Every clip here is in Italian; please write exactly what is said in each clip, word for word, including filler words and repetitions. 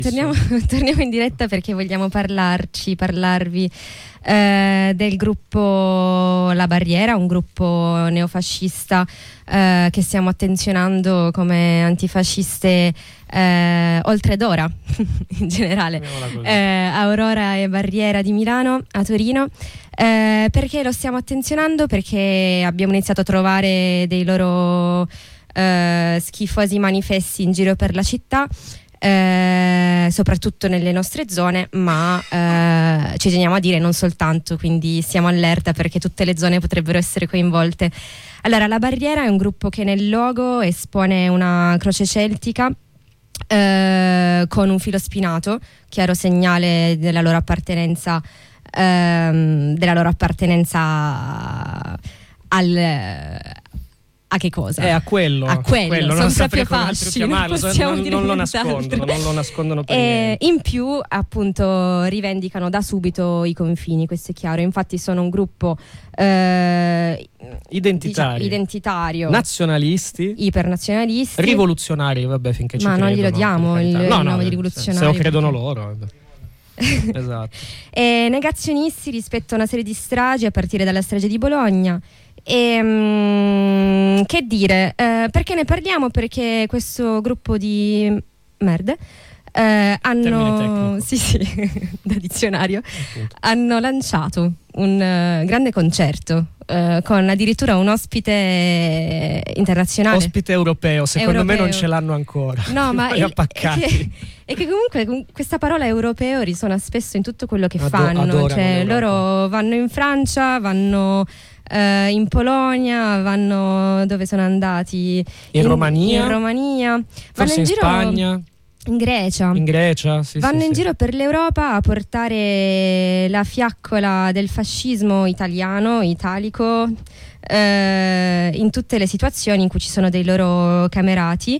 torniamo, torniamo in diretta perché vogliamo parlarci, parlarvi eh, del gruppo La Barriera, un gruppo neofascista eh, che stiamo attenzionando come antifasciste eh, oltre d'ora in generale, eh, Aurora e Barriera di Milano, a Torino. Eh, perché lo stiamo attenzionando? Perché abbiamo iniziato a trovare dei loro eh, schifosi manifesti in giro per la città, eh, soprattutto nelle nostre zone, ma eh, ci teniamo a dire non soltanto, quindi siamo allerta perché tutte le zone potrebbero essere coinvolte. Allora, La Barriera è un gruppo che nel logo espone una croce celtica eh, con un filo spinato, chiaro segnale della loro appartenenza ehm, della loro appartenenza al a che cosa? È a quello, a quello, quello. Sono non proprio fasci, non, non, non lo nascondono, non lo nascondono per e niente. In più, appunto, rivendicano da subito i confini, questo è chiaro. Infatti sono un gruppo eh, identitario, diciamo, identitario, nazionalisti, ipernazionalisti, rivoluzionari, vabbè, finché ci ma credono. Ma non glielo diamo il, no, il no, nome no, di rivoluzionario. Se lo credono perché... loro, vabbè. Esatto. E negazionisti rispetto a una serie di stragi, a partire dalla strage di Bologna. E, mm, che dire, eh, perché ne parliamo? Perché questo gruppo di merde eh, hanno sì sì da dizionario appunto. Hanno lanciato un uh, grande concerto uh, con addirittura un ospite internazionale, ospite europeo, secondo europeo. me non ce l'hanno ancora, no, ma è, è, che, è che comunque questa parola europeo risuona spesso in tutto quello che Ado- fanno, cioè loro vanno in Francia, vanno Uh, in Polonia, vanno dove sono andati? In, in Romania, in Romania, forse vanno in, in giro Spagna, in Grecia, in Grecia, sì, vanno sì, in sì. giro per l'Europa a portare la fiaccola del fascismo italiano, italico, uh, in tutte le situazioni in cui ci sono dei loro camerati.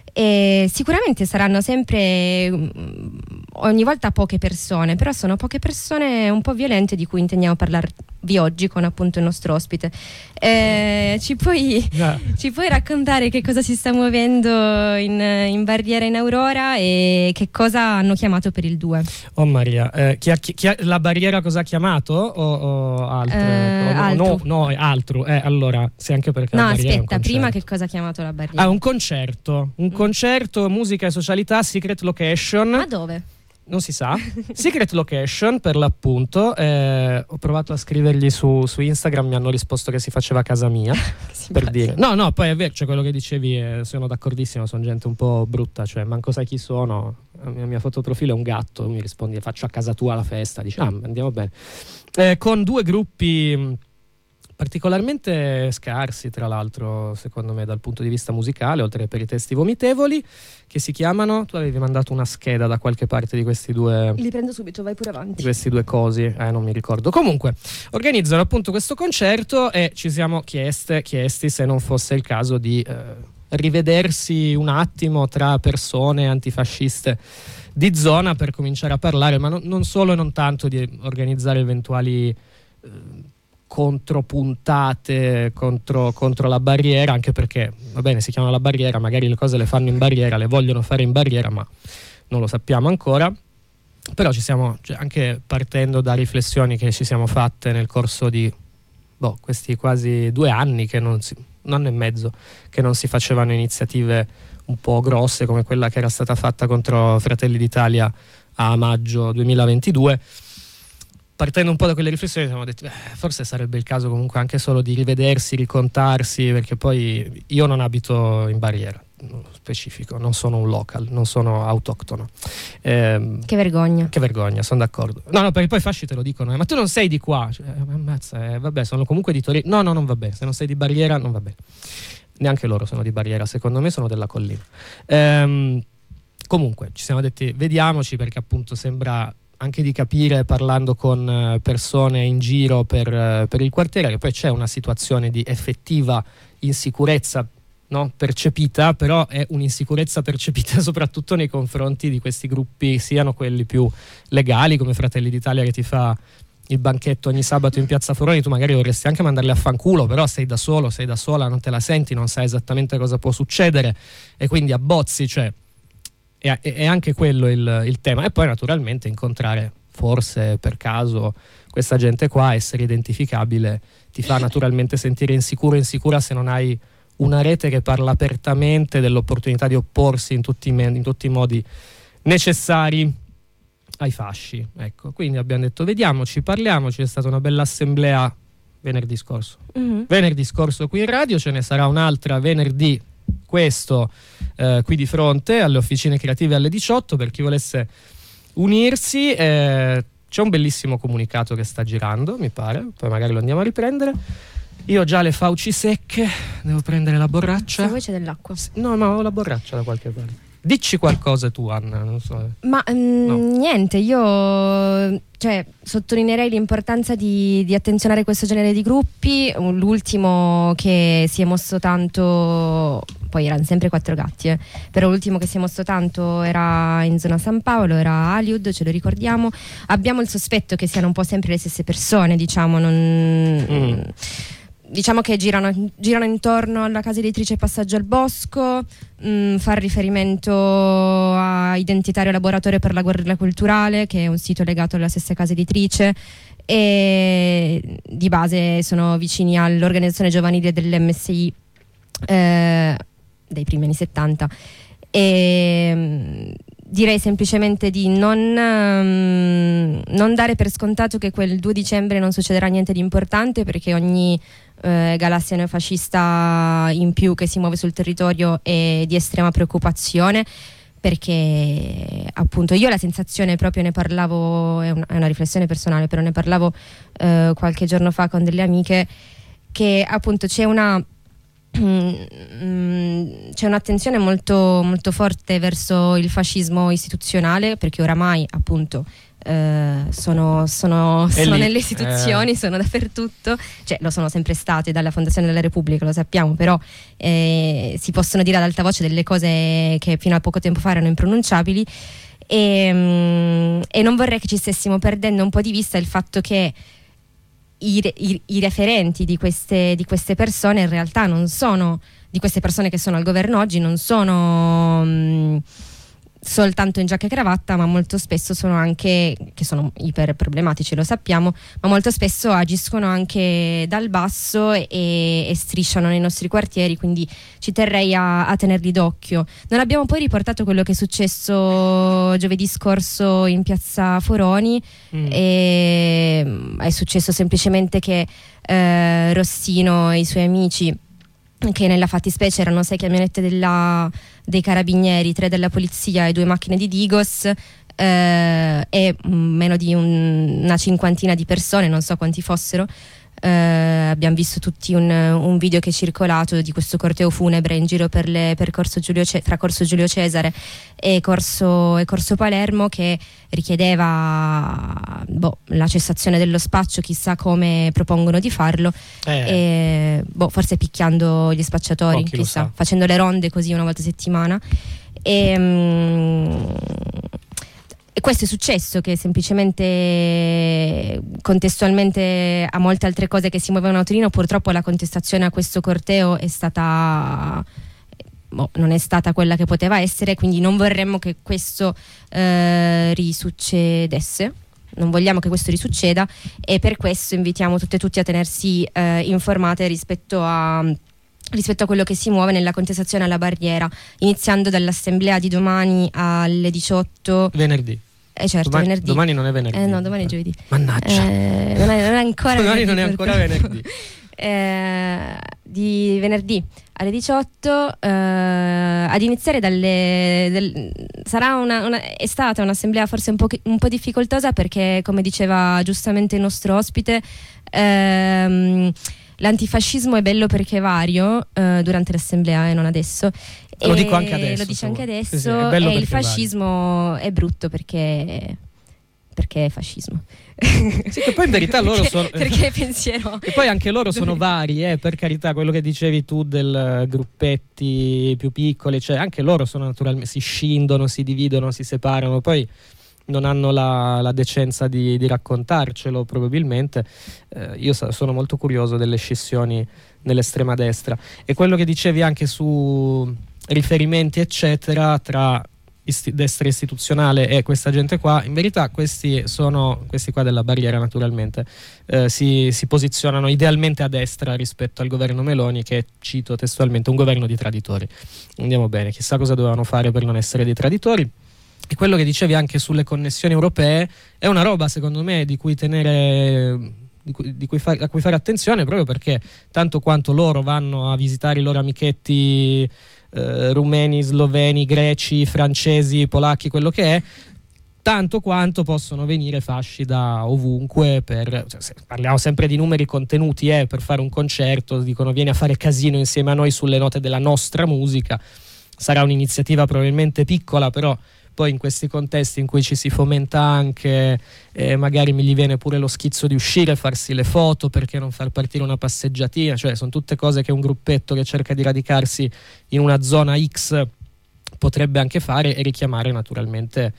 E sicuramente saranno sempre ogni volta poche persone, però sono poche persone un po' violente di cui intendiamo parlarvi oggi con appunto il nostro ospite. Eh, ci, puoi, yeah. ci puoi raccontare che cosa si sta muovendo in, in Barriera in Aurora e che cosa hanno chiamato per il due? Oh Maria, eh, chi ha, chi, chi ha, la Barriera cosa ha chiamato? O, o altro? Eh, no, altro. no, no, è altro. Eh, allora, sì, anche perché no, la Barriera aspetta, prima che cosa ha chiamato la Barriera? Ah, un concerto, un mm. concerto, musica e socialità, Secret Location. Ma dove? Non si sa. Secret Location per l'appunto. eh, ho provato a scrivergli su, su Instagram, mi hanno risposto che si faceva a casa mia per dire. No no poi è vero, cioè quello che dicevi eh, sono d'accordissimo, sono gente un po' brutta, cioè manco sai chi sono. La mia, mia fotoprofilo è un gatto, mi rispondi faccio a casa tua la festa, dici ah andiamo bene, eh, con due gruppi particolarmente scarsi, tra l'altro, secondo me, dal punto di vista musicale, oltre che per i testi vomitevoli, che si chiamano... Tu avevi mandato una scheda da qualche parte di questi due... Li prendo subito, vai pure avanti. Di questi due cosi, eh, non mi ricordo. Comunque, organizzano appunto questo concerto e ci siamo chieste, chiesti se non fosse il caso di eh, rivedersi un attimo tra persone antifasciste di zona per cominciare a parlare, ma non, non solo e non tanto di organizzare eventuali... Eh, contropuntate contro, contro la Barriera, anche perché va bene, si chiama La Barriera, magari le cose le fanno in barriera, le vogliono fare in barriera, ma non lo sappiamo ancora. Però ci siamo, cioè, anche partendo da riflessioni che ci siamo fatte nel corso di boh, questi quasi due anni che non si, un anno e mezzo che non si facevano iniziative un po' grosse come quella che era stata fatta contro Fratelli d'Italia a maggio duemilaventidue. Partendo un po' da quelle riflessioni ci siamo detti beh, forse sarebbe il caso comunque anche solo di rivedersi, ricontarsi, perché poi io non abito in Barriera, specifico, non sono un local, non sono autoctono. Eh, che vergogna. Che vergogna, sono d'accordo. No, no, perché poi i fasci te lo dicono, eh, ma tu non sei di qua. Cioè, eh, ammazza, eh, vabbè, sono comunque di Torino. No, no, non va bene, se non sei di Barriera non va bene. Neanche loro sono di Barriera, secondo me sono della collina. Eh, comunque, ci siamo detti, vediamoci, perché appunto sembra... anche di capire, parlando con persone in giro per, per il quartiere, che poi c'è una situazione di effettiva insicurezza, no? Percepita, però è un'insicurezza percepita soprattutto nei confronti di questi gruppi, siano quelli più legali come Fratelli d'Italia che ti fa il banchetto ogni sabato in piazza Foroni, tu magari vorresti anche mandarli a fanculo, però sei da solo, sei da sola, non te la senti, non sai esattamente cosa può succedere e quindi abbozzi, cioè è, è anche quello il, il tema. E poi naturalmente incontrare, forse per caso, questa gente qua, essere identificabile, ti fa naturalmente sentire insicuro e insicura se non hai una rete che parla apertamente dell'opportunità di opporsi in tutti, in tutti i modi necessari ai fasci. Ecco, quindi abbiamo detto vediamoci, parliamoci. È stata una bella assemblea venerdì scorso. Mm-hmm. Venerdì scorso qui in radio, ce ne sarà un'altra venerdì questo eh, qui di fronte alle Officine Creative alle diciotto, per chi volesse unirsi. Eh, c'è un bellissimo comunicato che sta girando, mi pare, poi magari lo andiamo a riprendere. Io ho già le fauci secche, devo prendere la borraccia. Se vuoi c'è dell'acqua. No, ma ho la borraccia da qualche parte. Dici qualcosa tu, Anna, non so. Ma mm, no. niente, io cioè, sottolineerei l'importanza di, di attenzionare questo genere di gruppi. L'ultimo che si è mosso tanto, poi erano sempre quattro gatti, eh, però l'ultimo che si è mosso tanto era in zona San Paolo, era Aliud, ce lo ricordiamo. Abbiamo il sospetto che siano un po' sempre le stesse persone, diciamo, non... Mm. Diciamo che girano, girano intorno alla casa editrice Passaggio al Bosco, mh, fa riferimento a Identitario Laboratorio per la Guerriglia Culturale, che è un sito legato alla stessa casa editrice, e di base sono vicini all'organizzazione giovanile dell'M S I eh, dei primi anni settanta. E mh, direi semplicemente di non, um, non dare per scontato che quel due dicembre non succederà niente di importante, perché ogni eh, galassia neofascista in più che si muove sul territorio è di estrema preoccupazione, perché appunto io ho la sensazione, proprio ne parlavo, è una, è una riflessione personale, però ne parlavo eh, qualche giorno fa con delle amiche, che appunto c'è una c'è un'attenzione molto, molto forte verso il fascismo istituzionale, perché oramai appunto eh, sono, sono, sono nelle istituzioni, eh. sono dappertutto, cioè lo sono sempre state dalla Fondazione della Repubblica, lo sappiamo, però eh, si possono dire ad alta voce delle cose che fino a poco tempo fa erano impronunciabili, e, e non vorrei che ci stessimo perdendo un po' di vista il fatto che I, i, i referenti di queste, di queste persone in realtà non sono, di queste persone che sono al governo oggi, non sono mh, soltanto in giacca e cravatta, ma molto spesso sono anche, che sono iper problematici, lo sappiamo, ma molto spesso agiscono anche dal basso e, e strisciano nei nostri quartieri, quindi ci terrei a, a tenerli d'occhio. Non abbiamo poi riportato quello che è successo giovedì scorso in piazza Foroni. Mm. E è successo semplicemente che eh, Rossino e i suoi amici, che nella fattispecie erano sei camionette della, dei carabinieri, tre della polizia e due macchine di Digos, eh, e meno di un, una cinquantina di persone, non so quanti fossero. Eh, abbiamo visto tutti un, un video che è circolato di questo corteo funebre in giro per, le, per Corso Giulio Ce- tra Corso Giulio Cesare e Corso, e Corso Palermo, che richiedeva boh, la cessazione dello spaccio, chissà come propongono di farlo, eh. e, boh, forse picchiando gli spacciatori, chissà, facendo le ronde così una volta a settimana. E, mm, E questo è successo, che semplicemente contestualmente a molte altre cose che si muovevano a Torino, purtroppo la contestazione a questo corteo è stata boh, non è stata quella che poteva essere, quindi non vorremmo che questo eh, risuccedesse. Non vogliamo che questo risucceda, e per questo invitiamo tutte e tutti a tenersi eh, informate rispetto a rispetto a quello che si muove nella contestazione alla barriera, iniziando dall'assemblea di domani alle diciotto. Venerdì. Eh certo, domani, venerdì. Domani non è venerdì. Eh no, domani è giovedì. Mannaggia. Eh, non, è, non è ancora domani venerdì. non è ancora venerdì. eh, di venerdì alle diciotto, eh, ad iniziare dalle del, sarà una, una è stata un'assemblea forse un po', un po' difficoltosa, perché come diceva giustamente il nostro ospite, ehm, l'antifascismo è bello perché è vario, eh, durante l'assemblea e non adesso. Lo e dico anche adesso. Lo dice anche adesso. Sì, sì, è bello e il perché fascismo è, è brutto perché, perché è fascismo. Sì, che poi in verità loro perché, sono. Perché è pensiero. E poi anche loro sono vari, eh, per carità, quello che dicevi tu del gruppetti più piccoli, cioè anche loro sono naturalmente, si scindono, si dividono, si separano, poi non hanno la, la decenza di, di raccontarcelo probabilmente. Eh, io sono molto curioso delle scissioni nell'estrema destra, e quello che dicevi anche su riferimenti eccetera tra isti- destra istituzionale e questa gente qua, in verità questi sono, questi qua della barriera naturalmente, eh, si, si posizionano idealmente a destra rispetto al governo Meloni, che cito testualmente un governo di traditori. Andiamo bene, chissà cosa dovevano fare per non essere dei traditori. E quello che dicevi anche sulle connessioni europee è una roba secondo me di cui tenere, di cui, di cui fa, a cui fare attenzione, proprio perché tanto quanto loro vanno a visitare i loro amichetti eh, rumeni, sloveni, greci, francesi, polacchi, quello che è, tanto quanto possono venire fasci da ovunque per, cioè, se parliamo sempre di numeri contenuti, eh, per fare un concerto dicono vieni a fare casino insieme a noi sulle note della nostra musica. Sarà un'iniziativa probabilmente piccola, però poi in questi contesti in cui ci si fomenta anche, eh, magari mi gli viene pure lo schizzo di uscire, farsi le foto, perché non far partire una passeggiatina, cioè sono tutte cose che un gruppetto che cerca di radicarsi in una zona X potrebbe anche fare, e richiamare naturalmente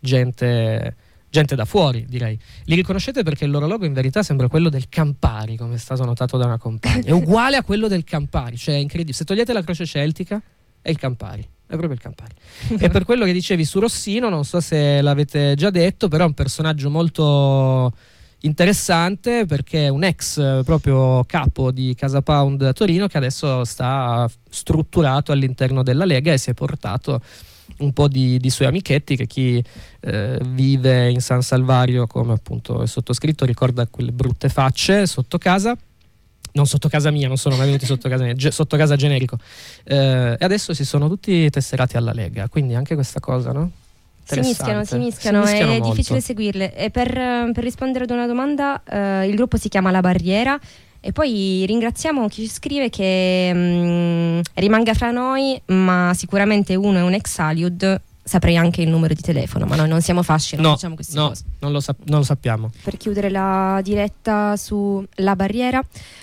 gente, gente da fuori, direi. Li riconoscete perché il loro logo in verità sembra quello del Campari, come è stato notato da una compagna, è uguale a quello del Campari, cioè è incredibile, se togliete la croce celtica è il Campari. È proprio il Campari. E per quello che dicevi su Rossino, non so se l'avete già detto, però è un personaggio molto interessante, perché è un ex proprio capo di Casa Pound Torino, che adesso sta strutturato all'interno della Lega e si è portato un po' di, di suoi amichetti, che chi eh, vive in San Salvario come appunto il sottoscritto ricorda quelle brutte facce sotto casa. Non sotto casa mia, non sono mai venuti sotto casa mia, ge- sotto casa generico. Eh, e adesso si sono tutti tesserati alla Lega, quindi anche questa cosa, no? Si mischiano, si mischiano, si mischiano è molto. difficile seguirle. E per, per rispondere ad una domanda, eh, il gruppo si chiama La Barriera, e poi ringraziamo chi ci scrive che mh, rimanga fra noi, ma sicuramente uno è un ex Aliud. Saprei anche il numero di telefono, ma noi non siamo fasci, non no, facciamo queste no, cose. Non lo, sap- non lo sappiamo. Per chiudere la diretta su La Barriera,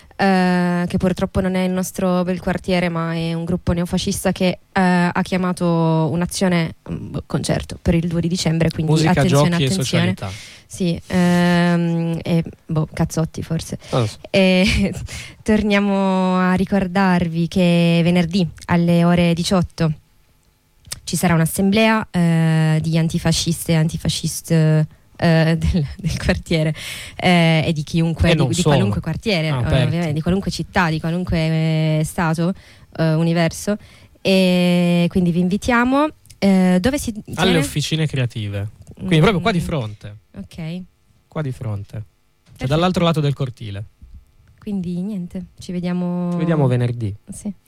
eh, che purtroppo non è il nostro bel quartiere, ma è un gruppo neofascista che eh, ha chiamato un'azione, un concerto per il due di dicembre, quindi musica, attenzione, giochi attenzione. e socialità. Sì, ehm, e boh, cazzotti forse. Oh. E torniamo a ricordarvi che venerdì alle ore diciotto ci sarà un'assemblea eh, di antifasciste e antifasciste eh, del, del quartiere eh, e di chiunque, e di, di qualunque quartiere, ah, eh, ovviamente, di qualunque città, di qualunque eh, stato, eh, universo, e quindi vi invitiamo. Eh, dove si tiene? Alle officine creative, quindi mm. proprio qua di fronte. Ok. Qua di fronte, cioè Perfetto. dall'altro lato del cortile. Quindi niente, ci vediamo. Ci vediamo venerdì. Sì.